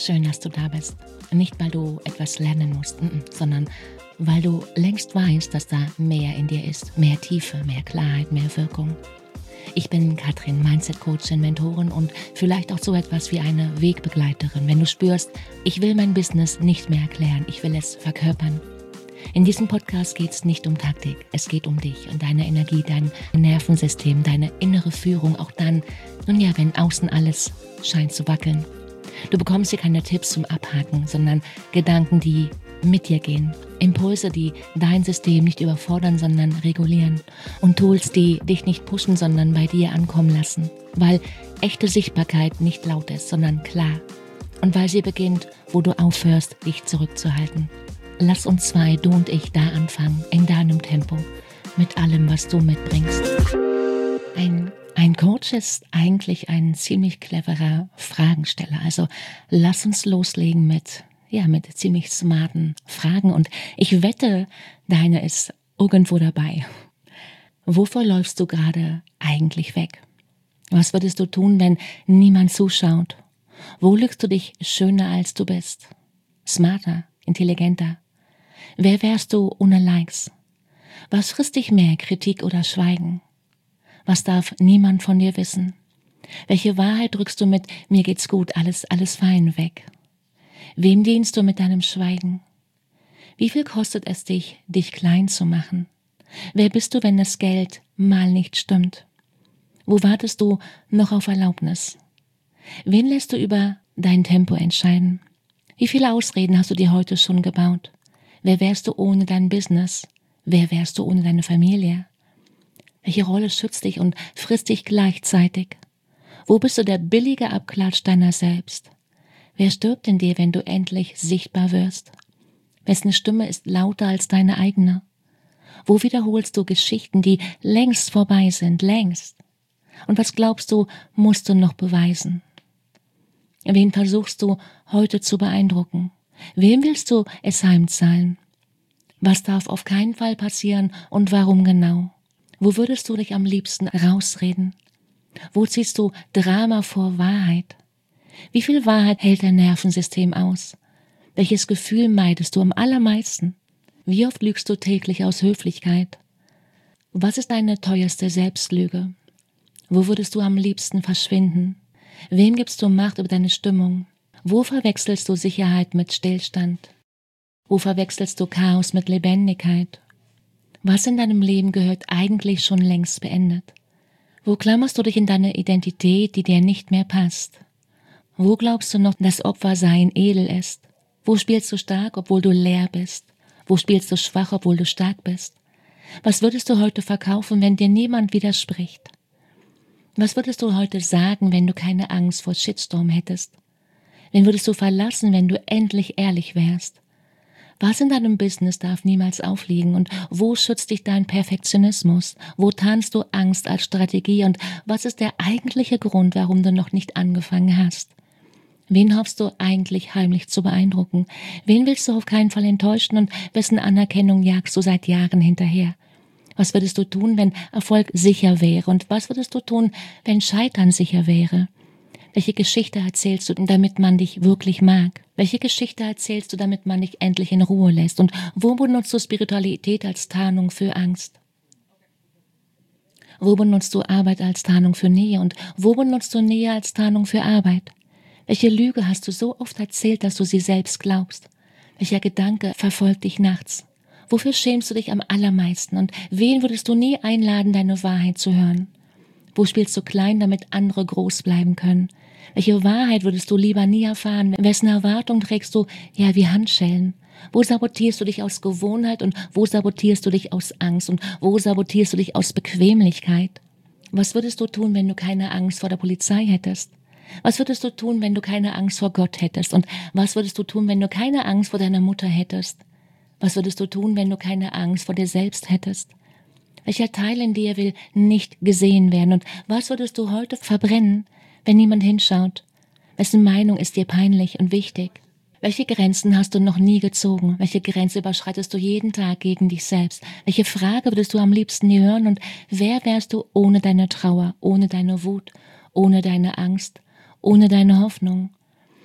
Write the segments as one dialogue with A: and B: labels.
A: Schön, dass du da bist. Nicht, weil du etwas lernen musst, sondern weil du längst weißt, dass da mehr in dir ist. Mehr Tiefe, mehr Klarheit, mehr Wirkung. Ich bin Katrin, Mindset-Coachin, Mentorin und vielleicht auch so etwas wie eine Wegbegleiterin. Wenn du spürst, ich will mein Business nicht mehr erklären, ich will es verkörpern. In diesem Podcast geht es nicht um Taktik, es geht um dich und deine Energie, dein Nervensystem, deine innere Führung, auch dann, wenn außen alles scheint zu wackeln. Du bekommst hier keine Tipps zum Abhaken, sondern Gedanken, die mit dir gehen. Impulse, die dein System nicht überfordern, sondern regulieren. Und Tools, die dich nicht pushen, sondern bei dir ankommen lassen. Weil echte Sichtbarkeit nicht laut ist, sondern klar. Und weil sie beginnt, wo du aufhörst, dich zurückzuhalten. Lass uns zwei, du und ich, da anfangen, in deinem Tempo, mit allem, was du mitbringst. Ein Coach ist eigentlich ein ziemlich cleverer Fragensteller. Also lass uns loslegen mit ziemlich smarten Fragen. Und ich wette, deine ist irgendwo dabei. Wovor läufst du gerade eigentlich weg? Was würdest du tun, wenn niemand zuschaut? Wo lügst du dich schöner, als du bist? Smarter, intelligenter? Wer wärst du ohne Likes? Was frisst dich mehr, Kritik oder Schweigen? Was darf niemand von dir wissen? Welche Wahrheit drückst du mit mir geht's gut, alles fein weg? Wem dienst du mit deinem Schweigen? Wie viel kostet es dich klein zu machen? Wer bist du, wenn das Geld mal nicht stimmt? Wo wartest du noch auf Erlaubnis? Wen lässt du über dein Tempo entscheiden? Wie viele Ausreden hast du dir heute schon gebaut? Wer wärst du ohne dein Business? Wer wärst du ohne deine Familie? Welche Rolle schützt dich und frisst dich gleichzeitig? Wo bist du der billige Abklatsch deiner selbst? Wer stirbt in dir, wenn du endlich sichtbar wirst? Wessen Stimme ist lauter als deine eigene? Wo wiederholst du Geschichten, die längst vorbei sind, längst? Und was glaubst du, musst du noch beweisen? Wen versuchst du heute zu beeindrucken? Wem willst du es heimzahlen? Was darf auf keinen Fall passieren und warum genau? Wo würdest du dich am liebsten rausreden? Wo ziehst du Drama vor Wahrheit? Wie viel Wahrheit hält dein Nervensystem aus? Welches Gefühl meidest du am allermeisten? Wie oft lügst du täglich aus Höflichkeit? Was ist deine teuerste Selbstlüge? Wo würdest du am liebsten verschwinden? Wem gibst du Macht über deine Stimmung? Wo verwechselst du Sicherheit mit Stillstand? Wo verwechselst du Chaos mit Lebendigkeit? Was in deinem Leben gehört eigentlich schon längst beendet? Wo klammerst du dich in deine Identität, die dir nicht mehr passt? Wo glaubst du noch, dass Opfersein edel ist? Wo spielst du stark, obwohl du leer bist? Wo spielst du schwach, obwohl du stark bist? Was würdest du heute verkaufen, wenn dir niemand widerspricht? Was würdest du heute sagen, wenn du keine Angst vor Shitstorm hättest? Wen würdest du verlassen, wenn du endlich ehrlich wärst? Was in deinem Business darf niemals aufliegen und wo schützt dich dein Perfektionismus? Wo tarnst du Angst als Strategie und was ist der eigentliche Grund, warum du noch nicht angefangen hast? Wen hoffst du eigentlich heimlich zu beeindrucken? Wen willst du auf keinen Fall enttäuschen und wessen Anerkennung jagst du seit Jahren hinterher? Was würdest du tun, wenn Erfolg sicher wäre und was würdest du tun, wenn Scheitern sicher wäre? Welche Geschichte erzählst du, damit man dich wirklich mag? Welche Geschichte erzählst du, damit man dich endlich in Ruhe lässt? Und wo benutzt du Spiritualität als Tarnung für Angst? Wo benutzt du Arbeit als Tarnung für Nähe? Und wo benutzt du Nähe als Tarnung für Arbeit? Welche Lüge hast du so oft erzählt, dass du sie selbst glaubst? Welcher Gedanke verfolgt dich nachts? Wofür schämst du dich am allermeisten? Und wen würdest du nie einladen, deine Wahrheit zu hören? Wo spielst du klein, damit andere groß bleiben können? Welche Wahrheit würdest du lieber nie erfahren? Wessen Erwartung trägst du, wie Handschellen? Wo sabotierst du dich aus Gewohnheit und wo sabotierst du dich aus Angst und wo sabotierst du dich aus Bequemlichkeit? Was würdest du tun, wenn du keine Angst vor der Polizei hättest? Was würdest du tun, wenn du keine Angst vor Gott hättest? Und was würdest du tun, wenn du keine Angst vor deiner Mutter hättest? Was würdest du tun, wenn du keine Angst vor dir selbst hättest? Welcher Teil in dir will nicht gesehen werden? Und was würdest du heute verbrennen, wenn niemand hinschaut? Wessen Meinung ist dir peinlich und wichtig? Welche Grenzen hast du noch nie gezogen? Welche Grenze überschreitest du jeden Tag gegen dich selbst? Welche Frage würdest du am liebsten nie hören? Und wer wärst du ohne deine Trauer, ohne deine Wut, ohne deine Angst, ohne deine Hoffnung?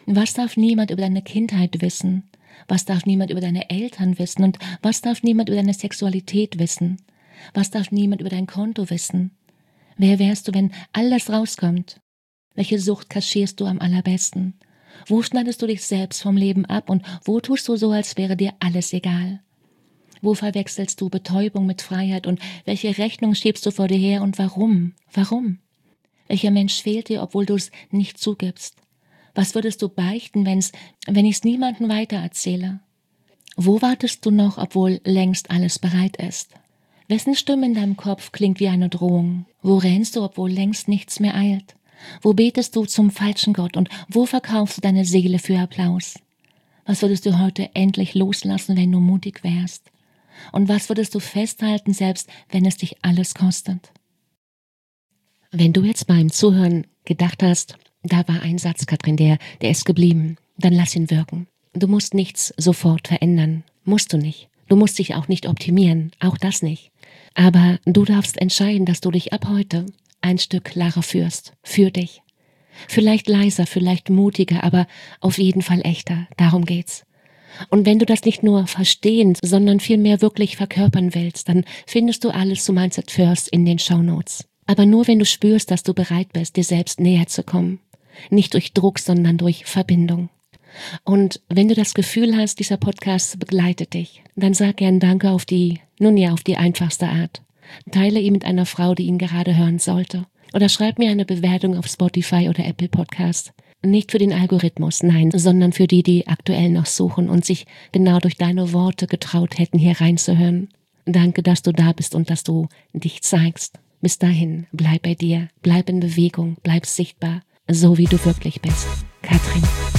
A: Was darf niemand über deine Kindheit wissen? Was darf niemand über deine Eltern wissen? Und was darf niemand über deine Sexualität wissen? Was darf niemand über dein Konto wissen? Wer wärst du, wenn alles rauskommt? Welche Sucht kaschierst du am allerbesten? Wo schneidest du dich selbst vom Leben ab und wo tust du so, als wäre dir alles egal? Wo verwechselst du Betäubung mit Freiheit und welche Rechnung schiebst du vor dir her und warum? Warum? Welcher Mensch fehlt dir, obwohl du es nicht zugibst? Was würdest du beichten, wenn ich es niemandem weitererzähle? Wo wartest du noch, obwohl längst alles bereit ist? Wessen Stimme in deinem Kopf klingt wie eine Drohung? Wo rennst du, obwohl längst nichts mehr eilt? Wo betest du zum falschen Gott und wo verkaufst du deine Seele für Applaus? Was würdest du heute endlich loslassen, wenn du mutig wärst? Und was würdest du festhalten, selbst wenn es dich alles kostet? Wenn du jetzt beim Zuhören gedacht hast, da war ein Satz, Katrin, der ist geblieben, dann lass ihn wirken. Du musst nichts sofort verändern, musst du nicht. Du musst dich auch nicht optimieren, auch das nicht. Aber du darfst entscheiden, dass du dich ab heute ein Stück klarer führst, für dich. Vielleicht leiser, vielleicht mutiger, aber auf jeden Fall echter, darum geht's. Und wenn du das nicht nur verstehen, sondern vielmehr wirklich verkörpern willst, dann findest du alles zu Mindset First in den Shownotes. Aber nur wenn du spürst, dass du bereit bist, dir selbst näher zu kommen. Nicht durch Druck, sondern durch Verbindung. Und wenn du das Gefühl hast, dieser Podcast begleitet dich, dann sag gern Danke auf die einfachste Art. Teile ihn mit einer Frau, die ihn gerade hören sollte. Oder schreib mir eine Bewertung auf Spotify oder Apple Podcast. Nicht für den Algorithmus, nein, sondern für die aktuell noch suchen und sich genau durch deine Worte getraut hätten, hier reinzuhören. Danke, dass du da bist und dass du dich zeigst. Bis dahin, bleib bei dir, bleib in Bewegung, bleib sichtbar, so wie du wirklich bist. Katrin.